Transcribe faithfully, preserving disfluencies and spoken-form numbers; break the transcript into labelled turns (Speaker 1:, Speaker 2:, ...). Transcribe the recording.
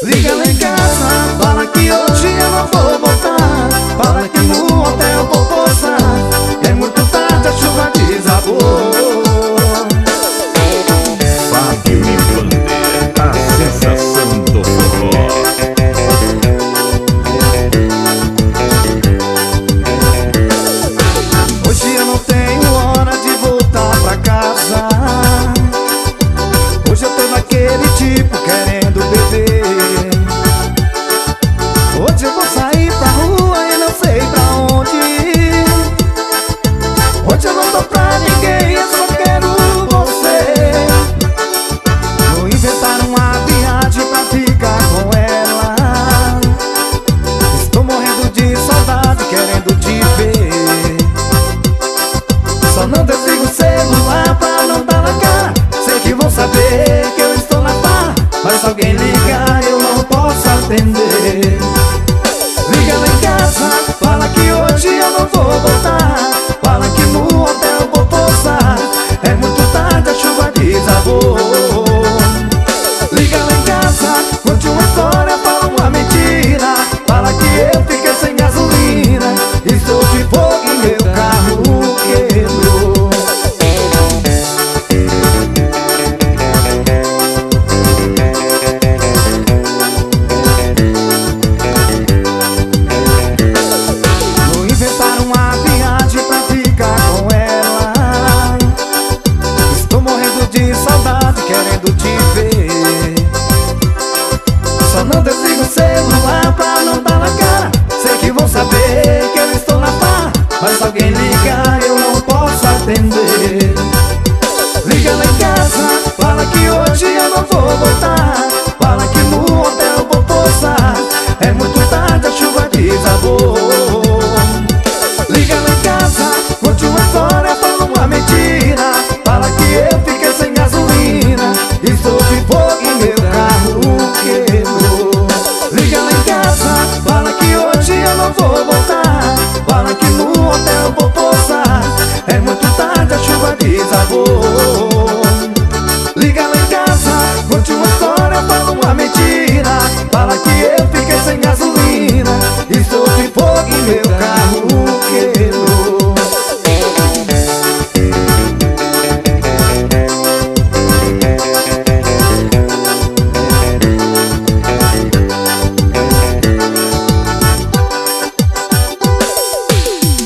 Speaker 1: Liga lá em casa, fala que hoje eu não vou voltar. Fala que no hotel vou pousar. É muito tarde, a chuva desabou.
Speaker 2: Fábio e Vander, a sensação do forró.
Speaker 1: Hoje eu não tenho hora de voltar pra casa. Hoje eu tô naquele tipo querendo beber. Hoje eu vou sair pra rua e não sei pra onde ir. Hoje eu não tô pra ninguém, eu só quero você. Vou inventar uma viagem pra ficar com ela. Estou morrendo de saudade, querendo te ver. Só não desligo o celular pra não dar na cara. Sei que vão saber que eu estou na barra, mas se alguém ligar eu não posso atender. Liga lá em casa, fala que hoje eu não vou voltar. Fala que no hotel vou pousar. É muito tarde, a chuva desabou. Liga lá em casa, conte uma história, fala uma mentira. Fala que eu fiquei